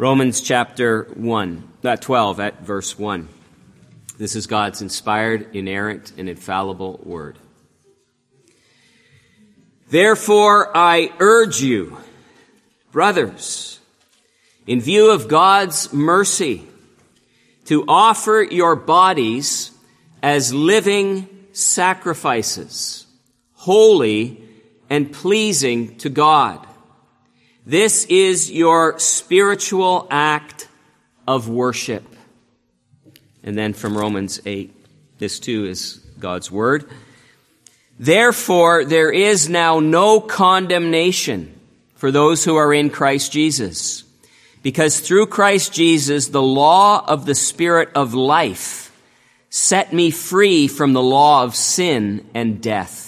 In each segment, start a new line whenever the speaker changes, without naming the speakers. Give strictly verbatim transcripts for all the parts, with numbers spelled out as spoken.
Romans chapter one, uh, twelve at verse one. This is God's inspired, inerrant, and infallible word. Therefore I urge you, brothers, in view of God's mercy, to offer your bodies as living sacrifices, holy and pleasing to God. This is your spiritual act of worship. And then from Romans eight, this too is God's word. Therefore, there is now no condemnation for those who are in Christ Jesus, because through Christ Jesus, the law of the Spirit of life set me free from the law of sin and death.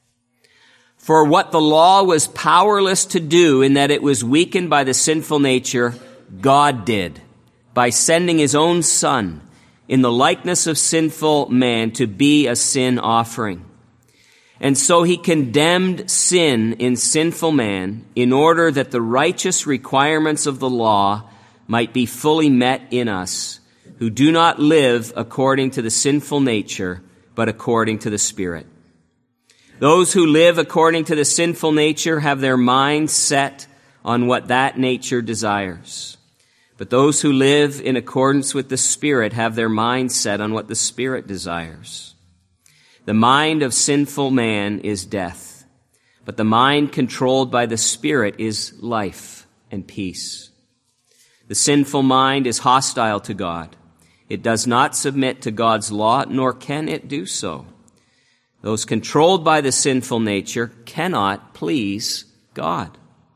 For what the law was powerless to do, in that it was weakened by the sinful nature, God did, by sending his own Son in the likeness of sinful man to be a sin offering. And so he condemned sin in sinful man in order that the righteous requirements of the law might be fully met in us, who do not live according to the sinful nature, but according to the Spirit. Those who live according to the sinful nature have their minds set on what that nature desires. But those who live in accordance with the Spirit have their minds set on what the Spirit desires. The mind of sinful man is death, but the mind controlled by the Spirit is life and peace. The sinful mind is hostile to God. It does not submit to God's law, nor can it do so. Those controlled by the sinful nature cannot please God.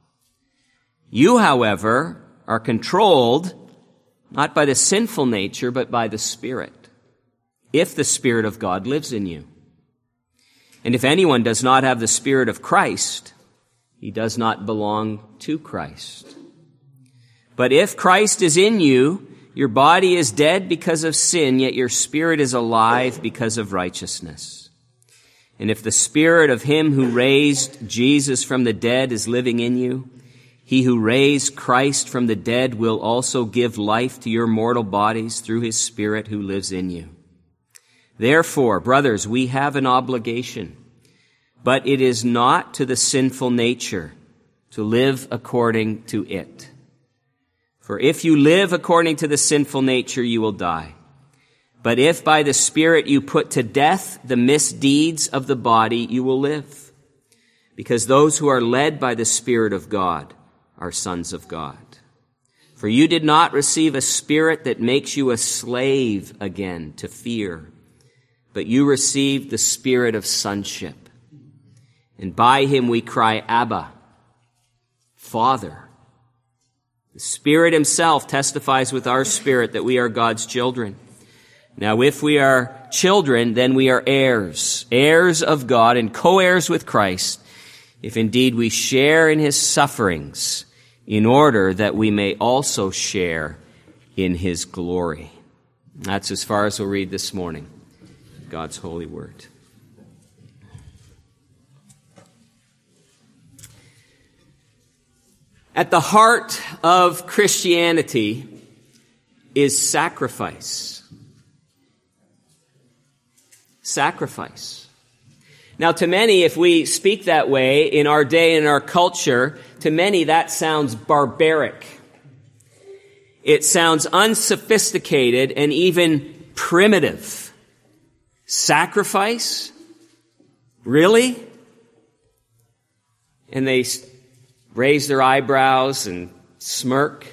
You, however, are controlled not by the sinful nature, but by the Spirit, if the Spirit of God lives in you. And if anyone does not have the Spirit of Christ, he does not belong to Christ. But if Christ is in you, your body is dead because of sin, yet your spirit is alive because of righteousness. And if the Spirit of him who raised Jesus from the dead is living in you, he who raised Christ from the dead will also give life to your mortal bodies through his Spirit who lives in you. Therefore, brothers, we have an obligation, but it is not to the sinful nature to live according to it. For if you live according to the sinful nature, you will die. But if by the Spirit you put to death the misdeeds of the body, you will live. Because those who are led by the Spirit of God are sons of God. For you did not receive a spirit that makes you a slave again to fear, but you received the Spirit of sonship. And by him we cry, Abba, Father. The Spirit himself testifies with our spirit that we are God's children. Now, if we are children, then we are heirs, heirs of God and co-heirs with Christ, if indeed we share in his sufferings, in order that we may also share in his glory. That's as far as we'll read this morning, God's holy word. At the heart of Christianity is sacrifice. Sacrifice. Now, to many, if we speak that way in our day and in our culture, to many that sounds barbaric. It sounds unsophisticated and even primitive. Sacrifice? Really? And they raise their eyebrows and smirk.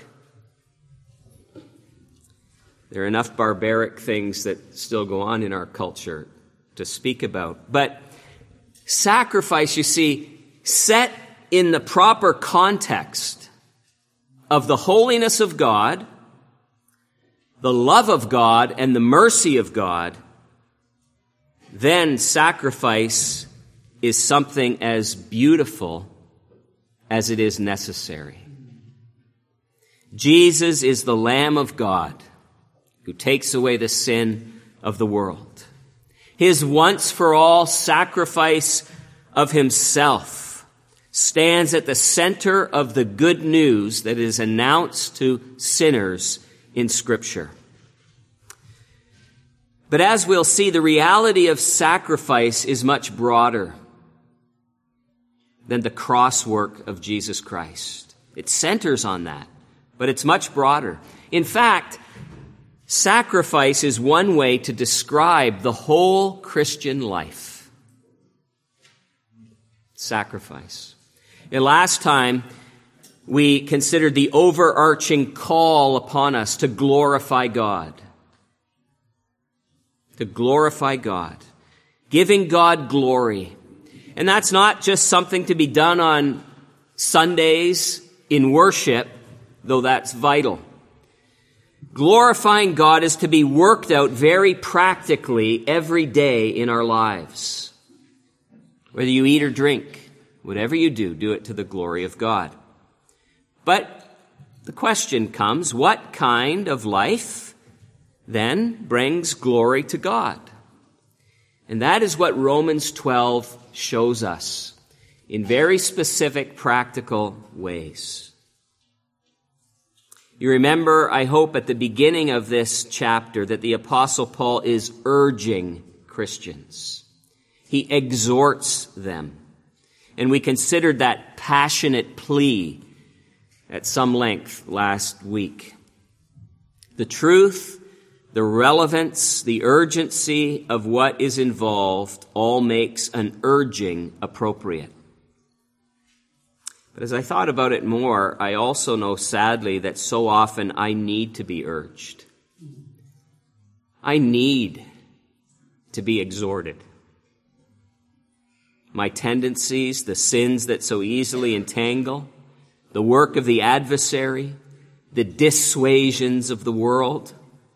There are enough barbaric things that still go on in our culture to speak about. But sacrifice, you see, set in the proper context of the holiness of God, the love of God, and the mercy of God, then sacrifice is something as beautiful as it is necessary. Jesus is the Lamb of God who takes away the sin of the world. His once-for-all sacrifice of himself stands at the center of the good news that is announced to sinners in Scripture. But as we'll see, the reality of sacrifice is much broader than the cross work of Jesus Christ. It centers on that, but it's much broader. In fact, sacrifice is one way to describe the whole Christian life. Sacrifice. And last time, we considered the overarching call upon us to glorify God. To glorify God. Giving God glory. And that's not just something to be done on Sundays in worship, though that's vital. Glorifying God is to be worked out very practically every day in our lives. Whether you eat or drink, whatever you do, do it to the glory of God. But the question comes, what kind of life then brings glory to God? And that is what Romans twelve shows us in very specific, practical ways. You remember, I hope, at the beginning of this chapter that the Apostle Paul is urging Christians. He exhorts them. And we considered that passionate plea at some length last week. The truth, the relevance, the urgency of what is involved all makes an urging appropriate. But as I thought about it more, I also know sadly that so often I need to be urged. I need to be exhorted. My tendencies, the sins that so easily entangle, the work of the adversary, the dissuasions of the world,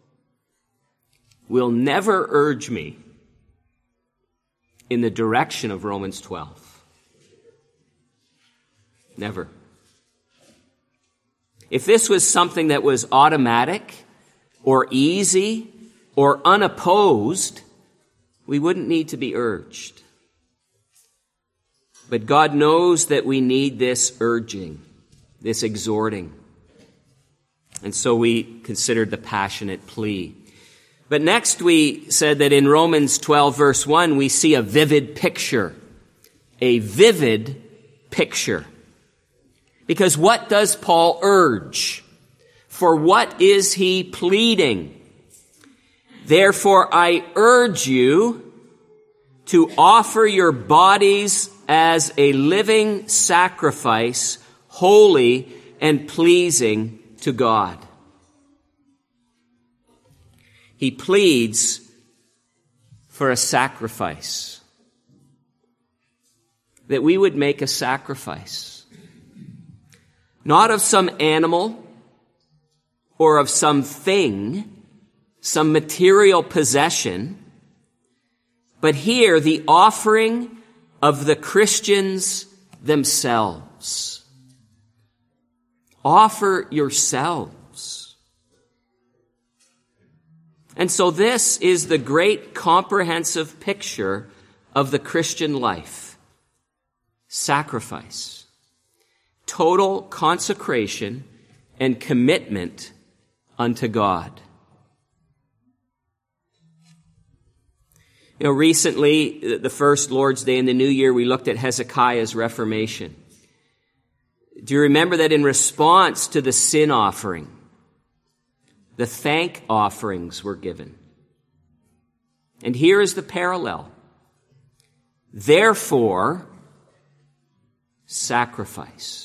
will never urge me in the direction of Romans twelve. Never. If this was something that was automatic or easy or unopposed, we wouldn't need to be urged. But God knows that we need this urging, this exhorting. And so we considered the passionate plea. But next we said that in Romans twelve verse one, we see a vivid picture. A vivid picture. Because what does Paul urge? For what is he pleading? Therefore, I urge you to offer your bodies as a living sacrifice, holy and pleasing to God. He pleads for a sacrifice. That we would make a sacrifice. Not of some animal or of some thing, some material possession, but here the offering of the Christians themselves. Offer yourselves. And so this is the great comprehensive picture of the Christian life. Sacrifice. Total consecration and commitment unto God. You know, recently, the first Lord's Day in the New Year, we looked at Hezekiah's reformation. Do you remember that in response to the sin offering, the thank offerings were given? And here is the parallel. Therefore, sacrifice.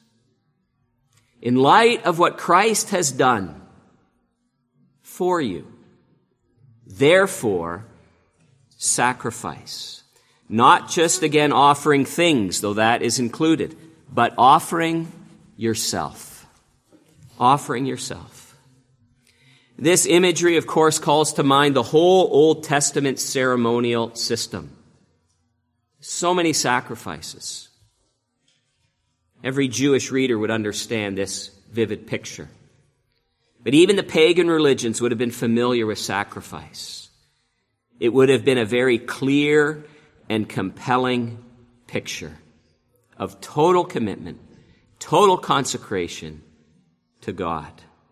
In light of what Christ has done for you, therefore, sacrifice. Not just, again, offering things, though that is included, but offering yourself. Offering yourself. This imagery, of course, calls to mind the whole Old Testament ceremonial system. So many sacrifices. Every Jewish reader would understand this vivid picture. But even the pagan religions would have been familiar with sacrifice. It would have been a very clear and compelling picture of total commitment, total consecration to God.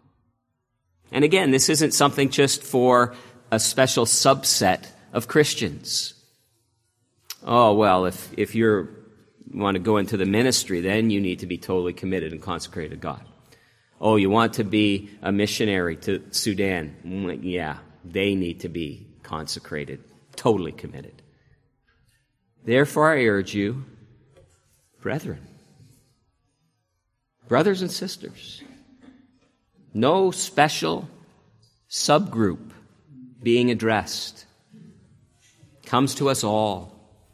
And again, this isn't something just for a special subset of Christians. Oh, well, if, if you want to go into the ministry, then you need to be totally committed and consecrated to God. Oh, you want to be a missionary to Sudan? Yeah, they need to be consecrated, totally committed. Therefore, I urge you, brethren, brothers and sisters, no special subgroup being addressed. Comes to us all.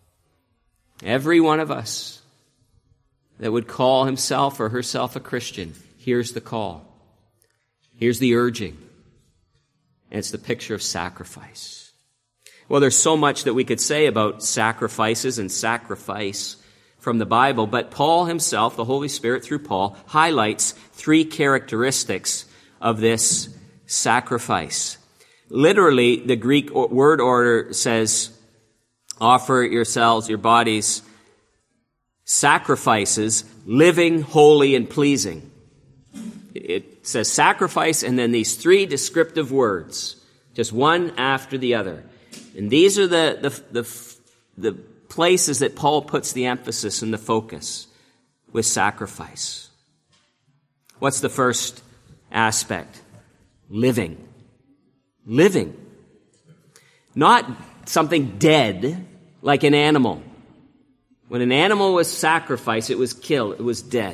Every one of us that would call himself or herself a Christian, here's the call. Here's the urging. And it's the picture of sacrifice. Well, there's so much that we could say about sacrifices and sacrifice from the Bible, but Paul himself, the Holy Spirit through Paul, highlights three characteristics of this sacrifice. Literally, the Greek word order says, offer yourselves, your bodies, sacrifices, living, holy, and pleasing. It says sacrifice and then these three descriptive words, just one after the other. And these are the, the, the, the places that Paul puts the emphasis and the focus with sacrifice. What's the first aspect? Living. Living. Not something dead, like an animal. When an animal was sacrificed, it was killed, it was dead.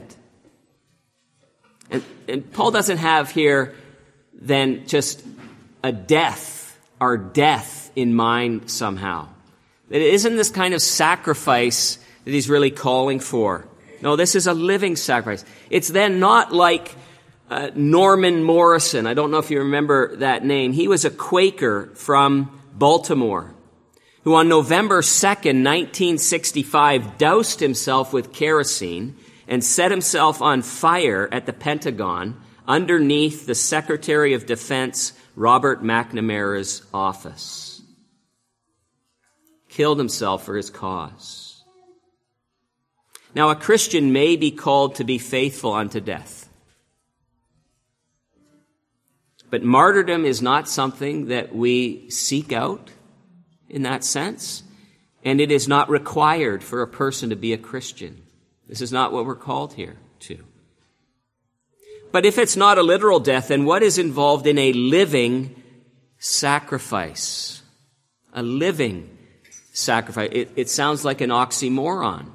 And, and Paul doesn't have here then just a death, our death in mind somehow. It isn't this kind of sacrifice that he's really calling for. No, this is a living sacrifice. It's then not like uh, Norman Morrison. I don't know if you remember that name. He was a Quaker from Baltimore, who on November second, nineteen sixty-five, doused himself with kerosene and set himself on fire at the Pentagon underneath the Secretary of Defense, Robert McNamara's office. Killed himself for his cause. Now, a Christian may be called to be faithful unto death. But martyrdom is not something that we seek out in that sense, and it is not required for a person to be a Christian. This is not what we're called here to. But if it's not a literal death, then what is involved in a living sacrifice? A living sacrifice. It, it sounds like an oxymoron.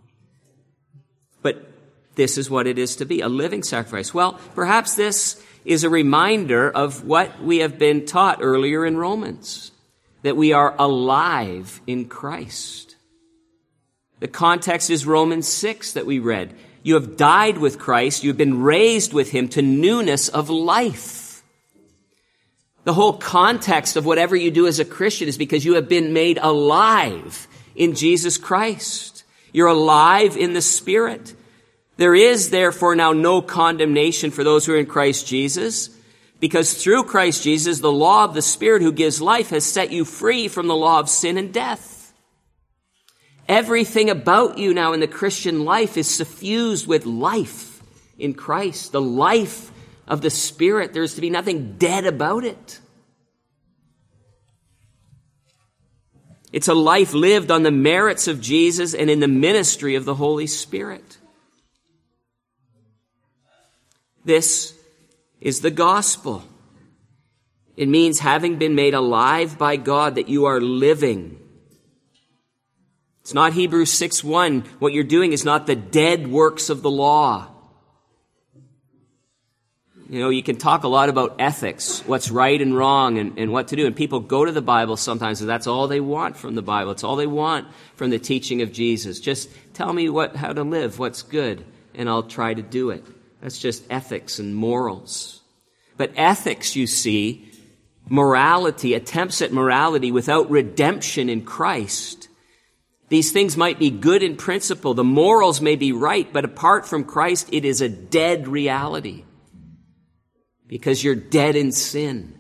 But this is what it is to be, a living sacrifice. Well, perhaps this is a reminder of what we have been taught earlier in Romans, that we are alive in Christ. The context is Romans six that we read. You have died with Christ. You have been raised with him to newness of life. The whole context of whatever you do as a Christian is because you have been made alive in Jesus Christ. You're alive in the Spirit. There is therefore now no condemnation for those who are in Christ Jesus, because through Christ Jesus, the law of the Spirit who gives life has set you free from the law of sin and death. Everything about you now in the Christian life is suffused with life in Christ, the life of the Spirit. There's to be nothing dead about it. It's a life lived on the merits of Jesus and in the ministry of the Holy Spirit. This is the gospel. It means having been made alive by God, that you are living. It's not Hebrews six one. What you're doing is not the dead works of the law. You know, you can talk a lot about ethics, what's right and wrong and, and what to do. And people go to the Bible sometimes and that's all they want from the Bible. It's all they want from the teaching of Jesus. Just tell me what how to live, what's good, and I'll try to do it. That's just ethics and morals. But ethics, you see, morality, attempts at morality without redemption in Christ. These things might be good in principle. The morals may be right, but apart from Christ, it is a dead reality. Because you're dead in sin.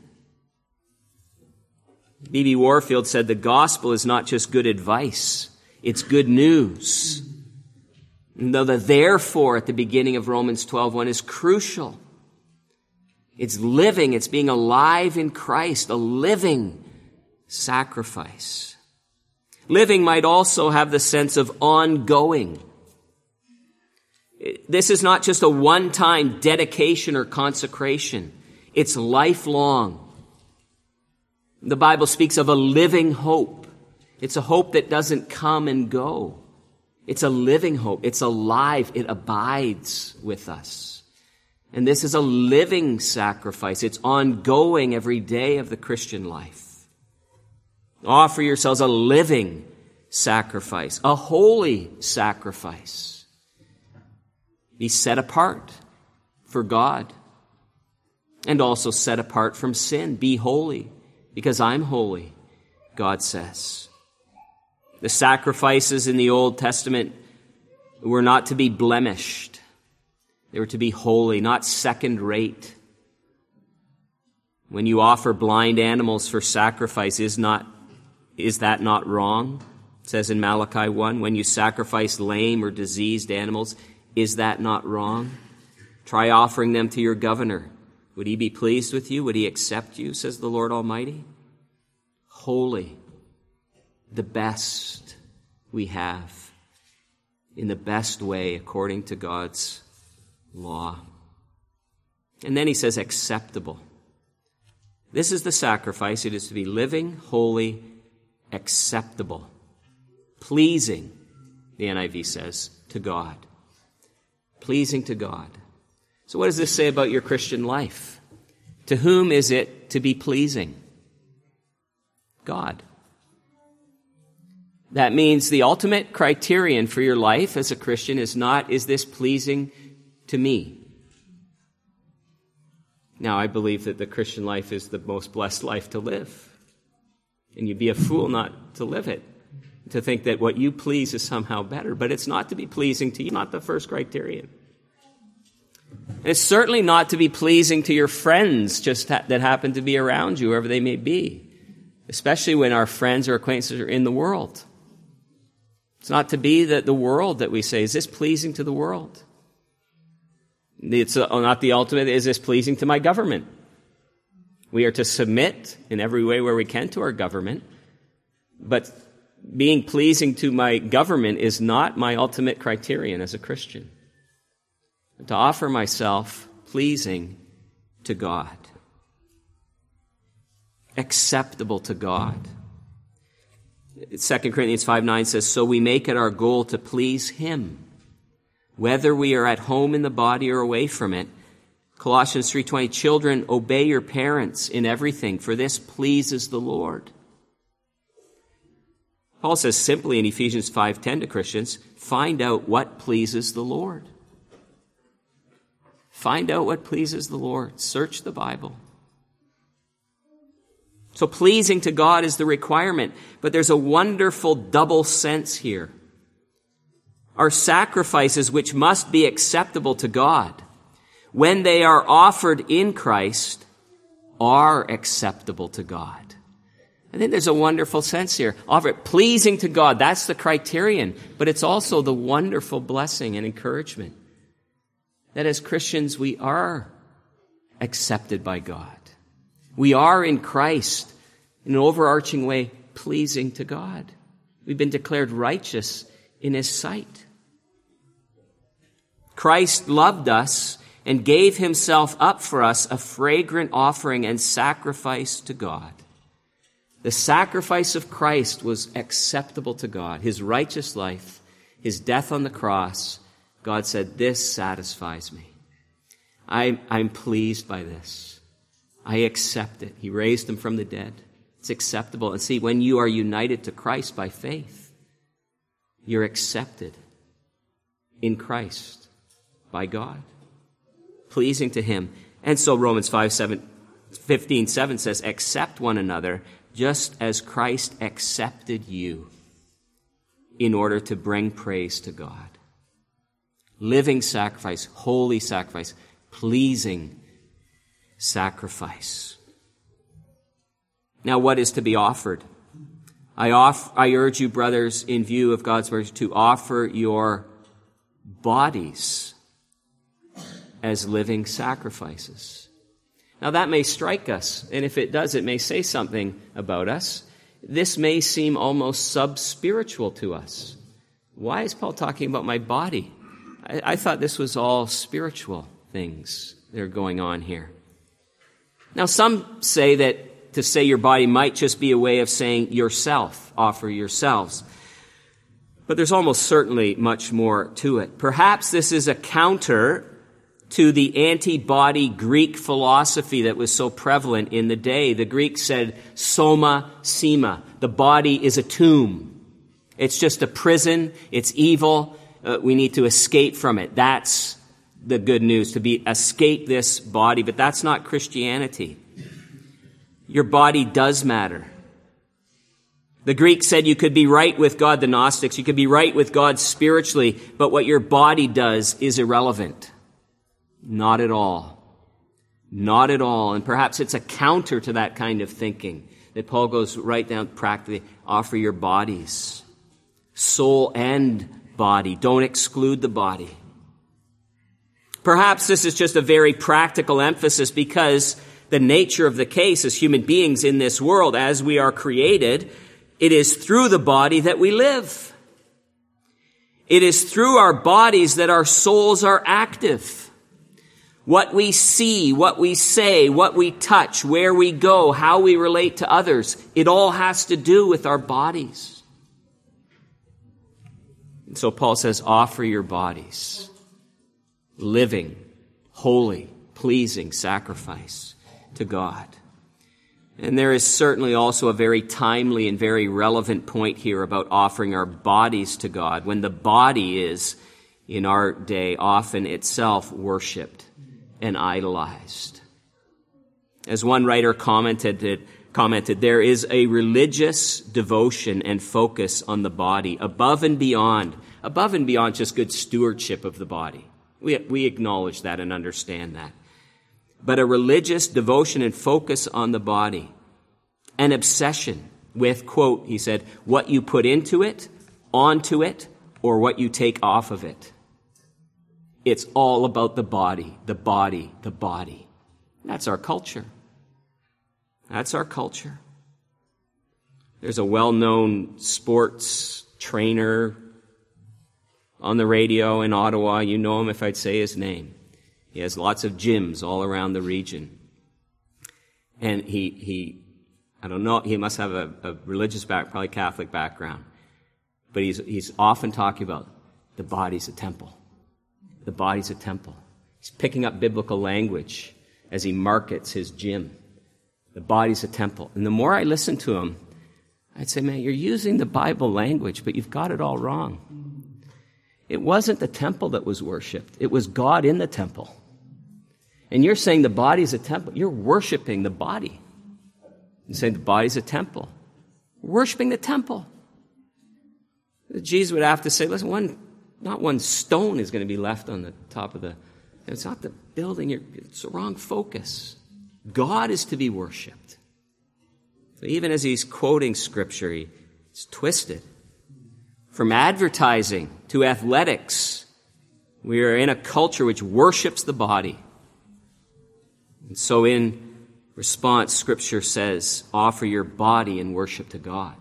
B B Warfield said the gospel is not just good advice. It's good news. And though the therefore at the beginning of Romans twelve one is crucial. It's living, it's being alive in Christ, a living sacrifice. Living might also have the sense of ongoing. This is not just a one-time dedication or consecration. It's lifelong. The Bible speaks of a living hope. It's a hope that doesn't come and go. It's a living hope. It's alive. It abides with us. And this is a living sacrifice. It's ongoing every day of the Christian life. Offer yourselves a living sacrifice, a holy sacrifice. Be set apart for God and also set apart from sin. Be holy because I'm holy, God says. The sacrifices in the Old Testament were not to be blemished. They were to be holy, not second rate. When you offer blind animals for sacrifice, is not, is that not wrong? It says in Malachi one, when you sacrifice lame or diseased animals, is that not wrong? Try offering them to your governor. Would he be pleased with you? Would he accept you, says the Lord Almighty? Holy, the best we have, in the best way according to God's law. And then he says acceptable. This is the sacrifice. It is to be living, holy, acceptable, pleasing, the N I V says, to God. Pleasing to God. So what does this say about your Christian life? To whom is it to be pleasing? God. That means the ultimate criterion for your life as a Christian is not, is this pleasing to me? Now, I believe that the Christian life is the most blessed life to live. And you'd be a fool not to live it, to think that what you please is somehow better. But it's not to be pleasing to you, not the first criterion. And it's certainly not to be pleasing to your friends just ha- that happen to be around you, wherever they may be, especially when our friends or acquaintances are in the world. It's not to be the, the world that we say, is this pleasing to the world? It's uh, not the ultimate, is this pleasing to my government? We are to submit in every way where we can to our government, but being pleasing to my government is not my ultimate criterion as a Christian. To offer myself pleasing to God, acceptable to God. Second Corinthians five nine says, so we make it our goal to please Him, whether we are at home in the body or away from it. Colossians three twenty, children, obey your parents in everything, for this pleases the Lord. Paul says simply in Ephesians five ten to Christians, find out what pleases the Lord. Find out what pleases the Lord. Search the Bible. So pleasing to God is the requirement, but there's a wonderful double sense here. Our sacrifices, which must be acceptable to God, when they are offered in Christ, are acceptable to God. I think there's a wonderful sense here. Offer it pleasing to God, that's the criterion, but it's also the wonderful blessing and encouragement that as Christians we are accepted by God. We are in Christ, in an overarching way, pleasing to God. We've been declared righteous in His sight. Christ loved us and gave Himself up for us, a fragrant offering and sacrifice to God. The sacrifice of Christ was acceptable to God. His righteous life, His death on the cross, God said, this satisfies me. I, I'm pleased by this. I accept it. He raised Him from the dead. It's acceptable. And see, when you are united to Christ by faith, you're accepted in Christ by God, pleasing to Him. And so Romans five fifteen seven says, accept one another just as Christ accepted you in order to bring praise to God. Living sacrifice, holy sacrifice, pleasing sacrifice. Now, what is to be offered? I, off, I urge you, brothers, in view of God's mercy, to offer your bodies as living sacrifices. Now that may strike us, and if it does, it may say something about us. This may seem almost sub-spiritual to us. Why is Paul talking about my body? I, I thought this was all spiritual things that are going on here. Now some say that to say your body might just be a way of saying yourself, offer yourselves. But there's almost certainly much more to it. Perhaps this is a counter to the anti-body Greek philosophy that was so prevalent in the day. The Greeks said, soma sema. The body is a tomb. It's just a prison. It's evil. Uh, we need to escape from it. That's the good news, to be escape this body. But that's not Christianity. Your body does matter. The Greeks said you could be right with God, the Gnostics. You could be right with God spiritually, but what your body does is irrelevant. Not at all. Not at all. And perhaps it's a counter to that kind of thinking that Paul goes right down practically. Offer your bodies. Soul and body. Don't exclude the body. Perhaps this is just a very practical emphasis because the nature of the case as human beings in this world, as we are created, it is through the body that we live. It is through our bodies that our souls are active. What we see, what we say, what we touch, where we go, how we relate to others, it all has to do with our bodies. And so Paul says, offer your bodies, living, holy, pleasing sacrifice to God. And there is certainly also a very timely and very relevant point here about offering our bodies to God, when the body is, in our day, often itself worshipped and idolized. As one writer commented, commented, there is a religious devotion and focus on the body above and beyond, above and beyond just good stewardship of the body. We, we acknowledge that and understand that. But a religious devotion and focus on the body, an obsession with, quote, he said, what you put into it, onto it, or what you take off of it. It's all about the body, the body, the body. That's our culture. That's our culture. There's a well-known sports trainer on the radio in Ottawa. You know him if I'd say his name. He has lots of gyms all around the region. And he, he I don't know, he must have a, a religious background, probably Catholic background. But he's, he's often talking about the body's a temple. The body's a temple. He's picking up biblical language as he markets his gym. The body's a temple. And the more I listen to him, I'd say, man, you're using the Bible language, but you've got it all wrong. It wasn't the temple that was worshipped. It was God in the temple. And you're saying the body's a temple. You're worshiping the body. You're saying the body's a temple. Worshiping the temple. Jesus would have to say, listen, one Not one stone is going to be left on the top of the... It's not the building. It's the wrong focus. God is to be worshipped. So even as he's quoting Scripture, he's twisted. From advertising to athletics, we are in a culture which worships the body. And so in response, Scripture says, offer your body in worship to God.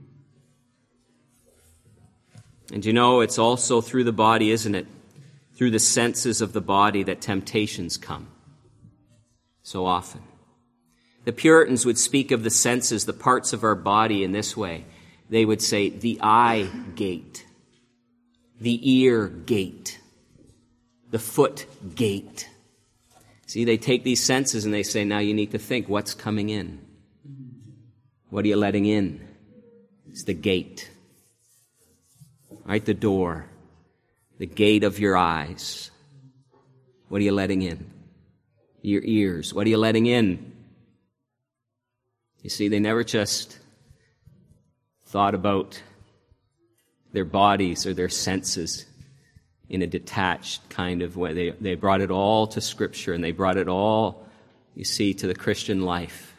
And you know, it's also through the body, isn't it? Through the senses of the body that temptations come. So often. The Puritans would speak of the senses, the parts of our body in this way. They would say the eye gate, the ear gate, the foot gate. See, they take these senses and they say, now you need to think, what's coming in? What are you letting in? It's the gate. Right, the door, the gate of your eyes. What are you letting in? Your ears. What are you letting in? You see, they never just thought about their bodies or their senses in a detached kind of way. They, they brought it all to Scripture, and they brought it all, you see, to the Christian life.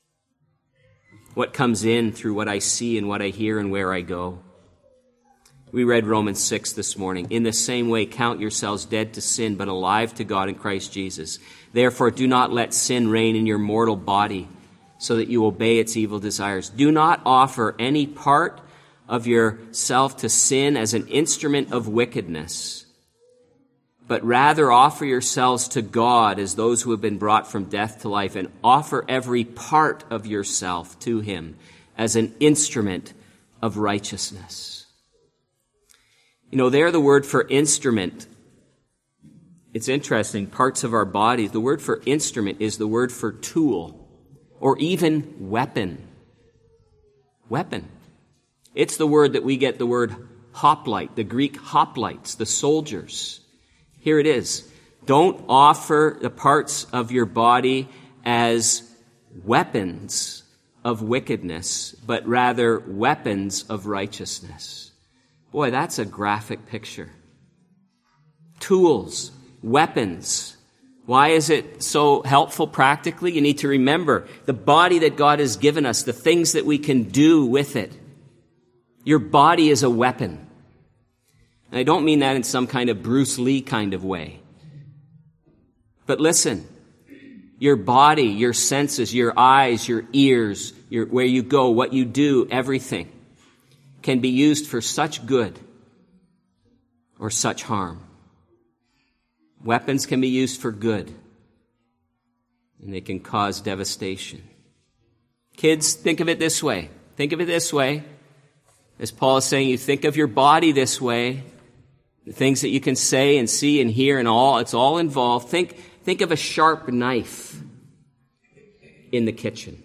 What comes in through what I see and what I hear and where I go. We read Romans six this morning. In the same way, count yourselves dead to sin, but alive to God in Christ Jesus. Therefore, do not let sin reign in your mortal body, so that you obey its evil desires. Do not offer any part of yourself to sin as an instrument of wickedness, but rather offer yourselves to God as those who have been brought from death to life, and offer every part of yourself to him as an instrument of righteousness. You know, there the word for instrument, it's interesting, parts of our bodies, the word for instrument is the word for tool, or even weapon. Weapon. It's the word that we get the word hoplite, the Greek hoplites, the soldiers. Here it is. Don't offer the parts of your body as weapons of wickedness, but rather weapons of righteousness. Boy, that's a graphic picture. Tools, weapons. Why is it so helpful practically? You need to remember the body that God has given us, the things that we can do with it. Your body is a weapon. And I don't mean that in some kind of Bruce Lee kind of way. But listen, your body, your senses, your eyes, your ears, your, where you go, what you do, everything can be used for such good or such harm. Weapons can be used for good, and they can cause devastation. Kids, think of it this way. Think of it this way. As Paul is saying, you think of your body this way, the things that you can say and see and hear and all, it's all involved. Think, think of a sharp knife in the kitchen.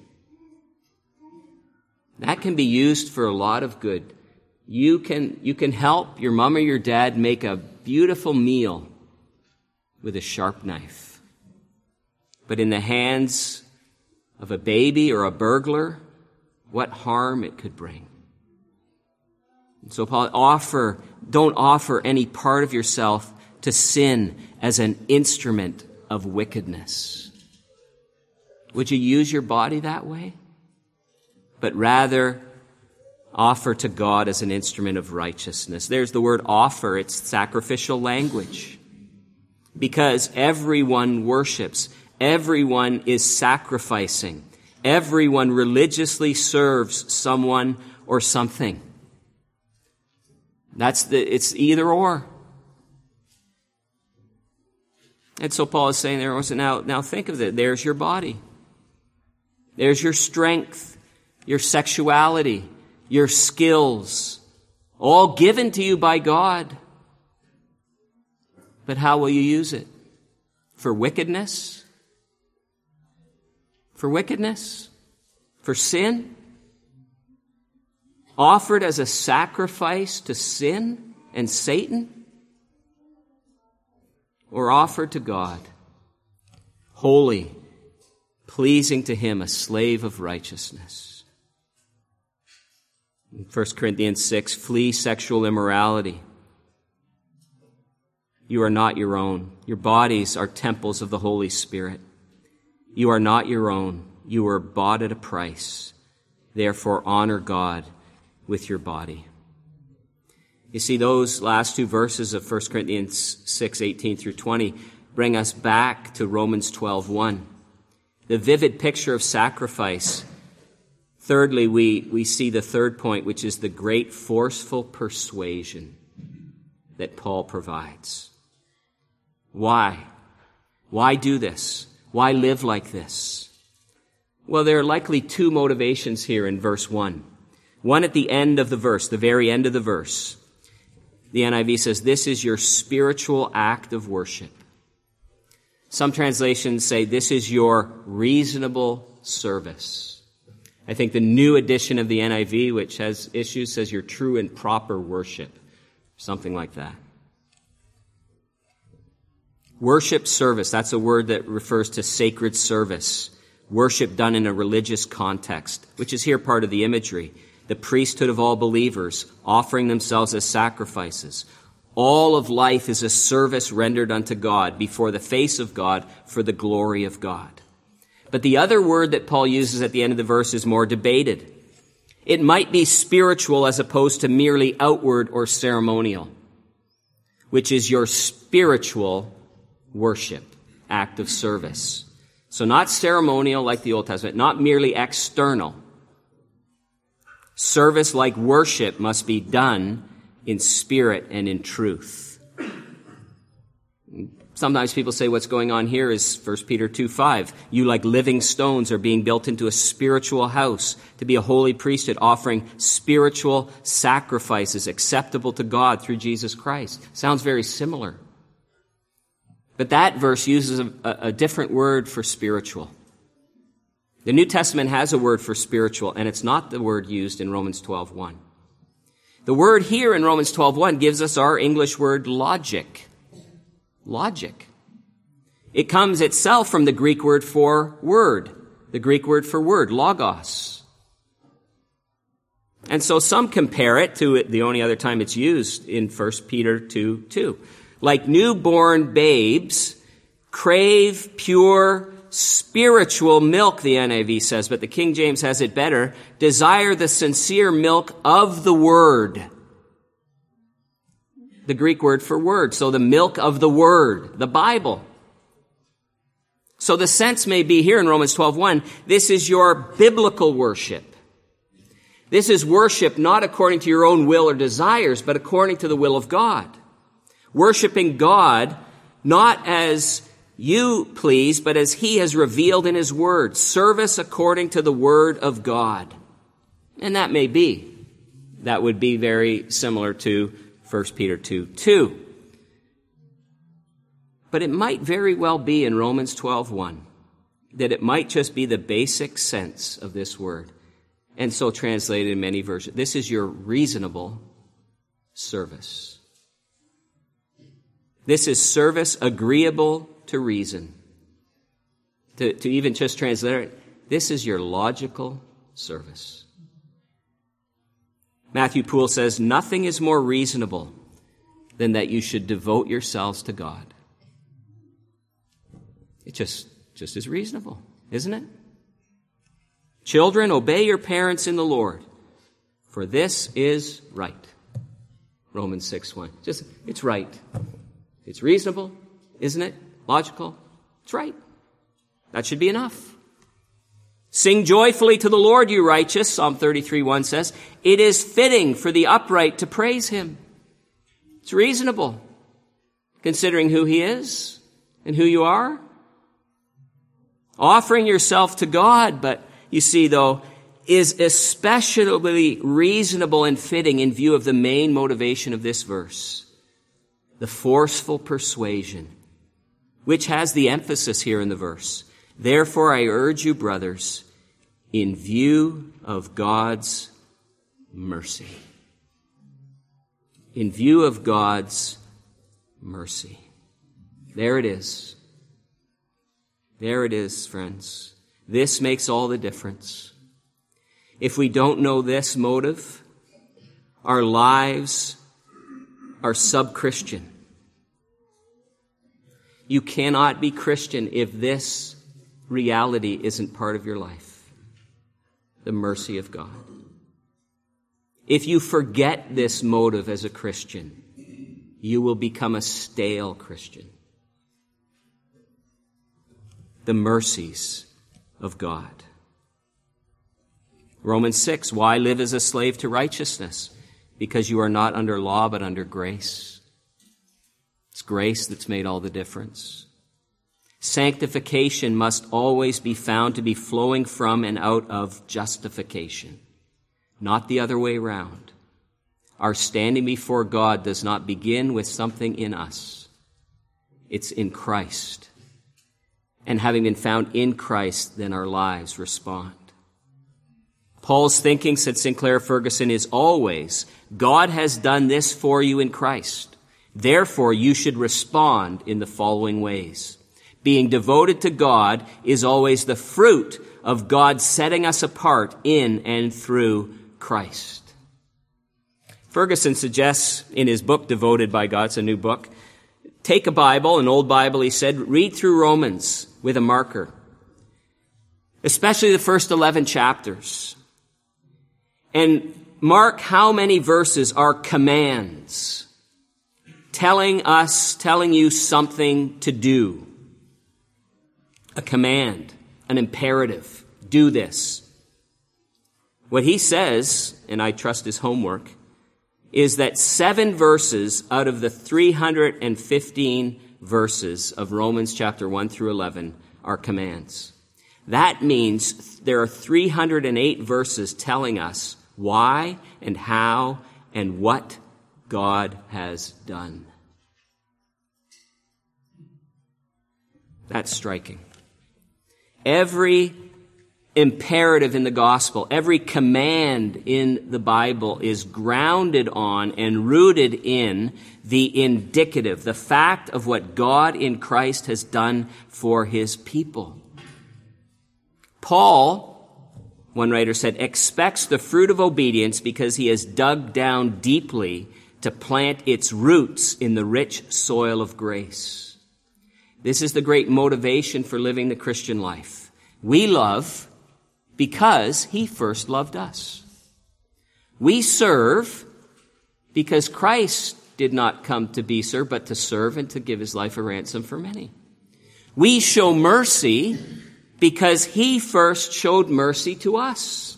That can be used for a lot of good. You can, you can help your mom or your dad make a beautiful meal with a sharp knife. But in the hands of a baby or a burglar, what harm it could bring. And so Paul, offer, don't offer any part of yourself to sin as an instrument of wickedness. Would you use your body that way? But rather offer to God as an instrument of righteousness. There's the word offer. It's sacrificial language. Because everyone worships. Everyone is sacrificing. Everyone religiously serves someone or something. That's the, it's either or. And so Paul is saying there, now, now think of it. There's your body. There's your strength, your sexuality, your skills, all given to you by God. But how will you use it? For wickedness? For wickedness? For sin? Offered as a sacrifice to sin and Satan? Or offered to God, holy, pleasing to him, a slave of righteousness? In First Corinthians six, flee sexual immorality. You are not your own. Your bodies are temples of the Holy Spirit. You are not your own. You were bought at a price. Therefore, honor God with your body. You see, those last two verses of First Corinthians six, eighteen through twenty bring us back to Romans twelve, one. The vivid picture of sacrifice. Thirdly, we, we see the third point, which is the great forceful persuasion that Paul provides. Why? Why do this? Why live like this? Well, there are likely two motivations here in verse one. One at the end of the verse, the very end of the verse. The N I V says, this is your spiritual act of worship. Some translations say, this is your reasonable service. I think the new edition of the N I V, which has issues, says your true and proper worship. Something like that. Worship service, that's a word that refers to sacred service. Worship done in a religious context, which is here part of the imagery. The priesthood of all believers, offering themselves as sacrifices. All of life is a service rendered unto God before the face of God for the glory of God. But the other word that Paul uses at the end of the verse is more debated. It might be spiritual as opposed to merely outward or ceremonial, which is your spiritual worship, act of service. So not ceremonial like the Old Testament, not merely external. Service like worship must be done in spirit and in truth. Sometimes people say what's going on here is First Peter two five. You like living stones are being built into a spiritual house to be a holy priesthood, offering spiritual sacrifices acceptable to God through Jesus Christ. Sounds very similar. But that verse uses a, a different word for spiritual. The New Testament has a word for spiritual, and it's not the word used in Romans twelve one. The word here in Romans twelve one gives us our English word logic. Logic. It comes itself from the Greek word for word, the Greek word for word, logos. And so some compare it to the only other time it's used in First Peter two two. Like newborn babes, crave pure spiritual milk, the N I V says, but the King James has it better. Desire the sincere milk of the word. The Greek word for word. So the milk of the word, the Bible. So the sense may be here in Romans twelve one, this is your biblical worship. This is worship not according to your own will or desires, but according to the will of God. Worshiping God not as you please, but as He has revealed in His Word. Service according to the Word of God. And that may be. That would be very similar to First Peter two two. But it might very well be in Romans twelve one that it might just be the basic sense of this word, and so translated in many versions. This is your reasonable service. This is service agreeable to reason. To, to even just translate it, this is your logical service. Matthew Poole says, nothing is more reasonable than that you should devote yourselves to God. It just, just is reasonable, isn't it? Children, obey your parents in the Lord, for this is right. Romans six one. Just, it's right. It's reasonable, isn't it? Logical. It's right. That should be enough. Sing joyfully to the Lord, you righteous, Psalm thirty-three one says. It is fitting for the upright to praise Him. It's reasonable, considering who He is and who you are. Offering yourself to God, but you see, though, is especially reasonable and fitting in view of the main motivation of this verse, the forceful persuasion, which has the emphasis here in the verse. Therefore, I urge you, brothers, in view of God's mercy. In view of God's mercy. There it is. There it is, friends. This makes all the difference. If we don't know this motive, our lives are sub-Christian. You cannot be Christian if this reality isn't part of your life. The mercy of God. If you forget this motive as a Christian, you will become a stale Christian. The mercies of God. Romans six, why live as a slave to righteousness? Because you are not under law, but under grace. It's grace that's made all the difference. Sanctification must always be found to be flowing from and out of justification, not the other way around. Our standing before God does not begin with something in us. It's in Christ. And having been found in Christ, then our lives respond. Paul's thinking, said Sinclair Ferguson, is always, God has done this for you in Christ. Therefore, you should respond in the following ways. Being devoted to God is always the fruit of God setting us apart in and through Christ. Ferguson suggests in his book, Devoted by God, it's a new book, take a Bible, an old Bible, he said, read through Romans with a marker, especially the first eleven chapters. And mark how many verses are commands, telling us, telling you something to do. A command, an imperative. Do this. What he says, and I trust his homework, is that seven verses out of the three hundred fifteen verses of Romans chapter one through eleven are commands. That means there are three hundred eight verses telling us why and how and what God has done. That's striking. Every imperative in the gospel, every command in the Bible is grounded on and rooted in the indicative, the fact of what God in Christ has done for his people. Paul, one writer said, expects the fruit of obedience because he has dug down deeply to plant its roots in the rich soil of grace. This is the great motivation for living the Christian life. We love because he first loved us. We serve because Christ did not come to be served, but to serve and to give his life a ransom for many. We show mercy because he first showed mercy to us.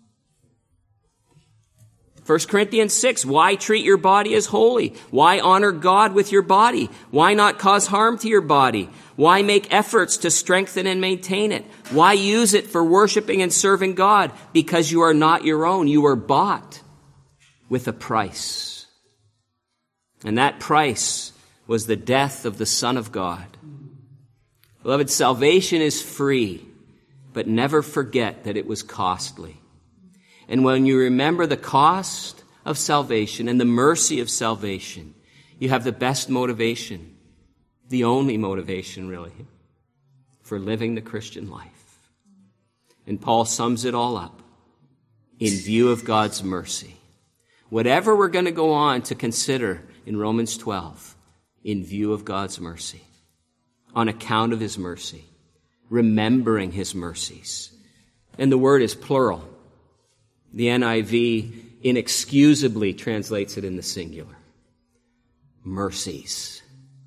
First Corinthians six, why treat your body as holy? Why honor God with your body? Why not cause harm to your body? Why make efforts to strengthen and maintain it? Why use it for worshiping and serving God? Because you are not your own. You were bought with a price. And that price was the death of the Son of God. Beloved, salvation is free, but never forget that it was costly. And when you remember the cost of salvation and the mercy of salvation, you have the best motivation, the only motivation really, for living the Christian life. And Paul sums it all up in view of God's mercy. Whatever we're going to go on to consider in Romans twelve, in view of God's mercy, on account of his mercy, remembering his mercies. And the word is plural. The N I V inexcusably translates it in the singular. Mercies.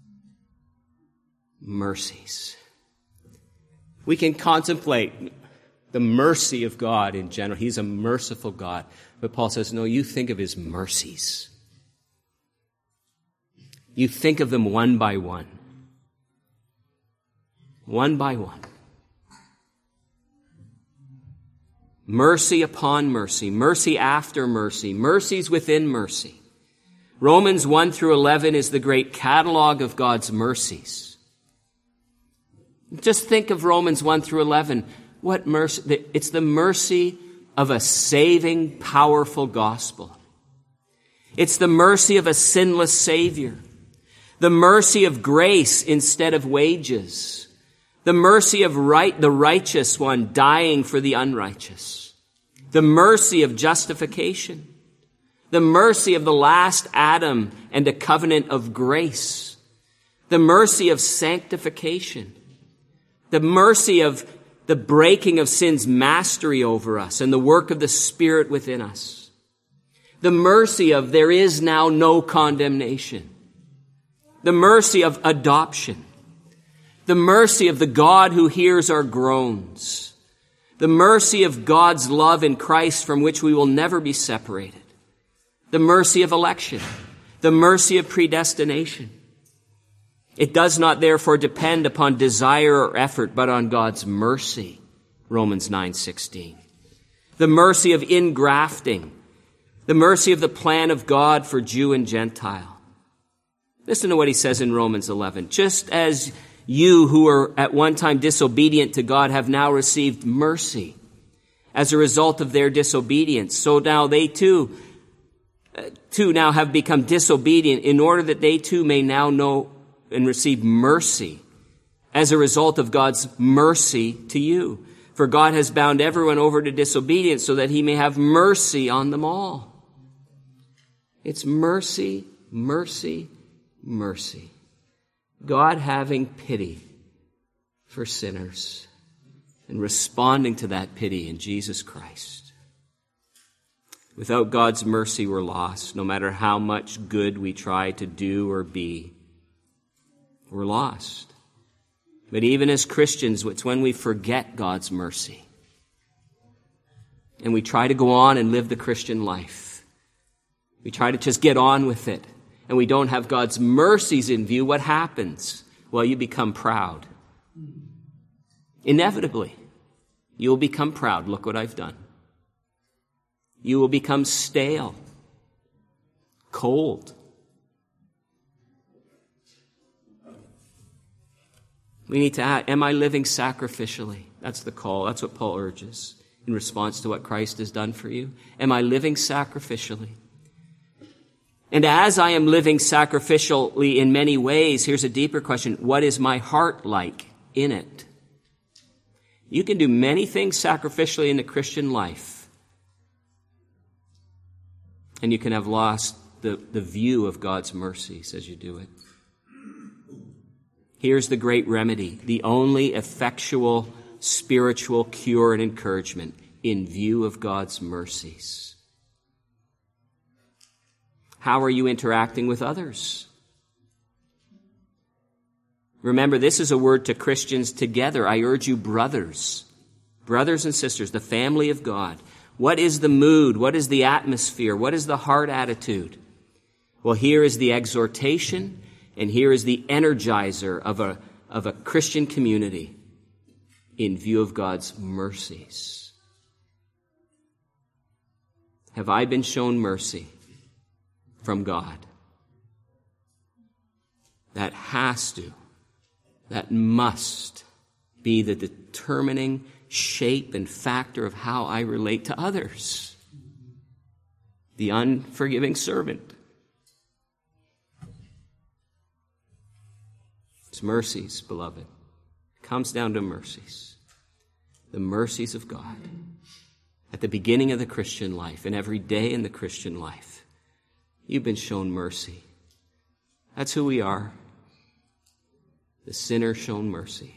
Mercies. We can contemplate the mercy of God in general. He's a merciful God. But Paul says, no, you think of his mercies. You think of them one by one. One by one. Mercy upon mercy, mercy after mercy, mercies within mercy. Romans one through eleven is the great catalog of God's mercies. Just think of Romans one through eleven. What mercy? It's the mercy of a saving, powerful gospel. It's the mercy of a sinless Savior. The mercy of grace instead of wages. The mercy of right, the righteous one dying for the unrighteous. The mercy of justification. The mercy of the last Adam and a covenant of grace. The mercy of sanctification. The mercy of the breaking of sin's mastery over us and the work of the Spirit within us. The mercy of there is now no condemnation. The mercy of adoption. The mercy of the God who hears our groans. The mercy of God's love in Christ from which we will never be separated. The mercy of election. The mercy of predestination. It does not therefore depend upon desire or effort, but on God's mercy. Romans nine sixteen. The mercy of ingrafting. The mercy of the plan of God for Jew and Gentile. Listen to what he says in Romans eleven. Just as you who were at one time disobedient to God have now received mercy as a result of their disobedience. So now they too, uh, too now have become disobedient in order that they too may now know and receive mercy as a result of God's mercy to you. For God has bound everyone over to disobedience so that he may have mercy on them all. It's mercy, mercy, mercy. God having pity for sinners and responding to that pity in Jesus Christ. Without God's mercy, we're lost. No matter how much good we try to do or be, we're lost. But even as Christians, it's when we forget God's mercy and we try to go on and live the Christian life. We try to just get on with it, and we don't have God's mercies in view. What happens? Well, you become proud. Inevitably, you will become proud. Look what I've done. You will become stale, cold. We need to ask, am I living sacrificially? That's the call. That's what Paul urges in response to what Christ has done for you. Am I living sacrificially? And as I am living sacrificially in many ways, here's a deeper question. What is my heart like in it? You can do many things sacrificially in the Christian life, and you can have lost the, the view of God's mercies as you do it. Here's the great remedy, the only effectual spiritual cure and encouragement in view of God's mercies. How are you interacting with others? Remember, this is a word to Christians together. I urge you, brothers, brothers and sisters, the family of God. What is the mood? What is the atmosphere? What is the heart attitude? Well, here is the exhortation, and here is the energizer of a, of a Christian community in view of God's mercies. Have I been shown mercy from God? That has to, that must be the determining shape and factor of how I relate to others. The unforgiving servant. It's mercies, beloved. It comes down to mercies. The mercies of God. At the beginning of the Christian life and every day in the Christian life, you've been shown mercy. That's who we are. The sinner shown mercy.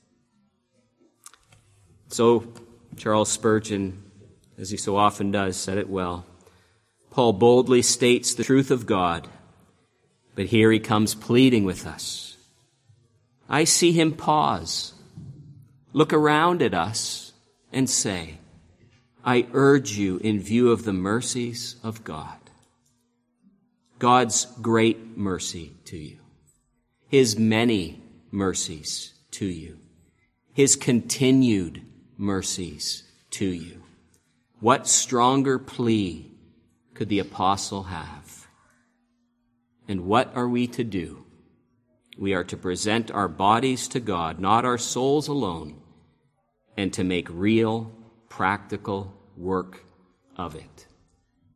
So, Charles Spurgeon, as he so often does, said it well. Paul boldly states the truth of God, but here he comes pleading with us. I see him pause, look around at us, and say, I urge you in view of the mercies of God. God's great mercy to you. His many mercies to you. His continued mercies to you. What stronger plea could the apostle have? And what are we to do? We are to present our bodies to God, not our souls alone, and to make real, practical work of it.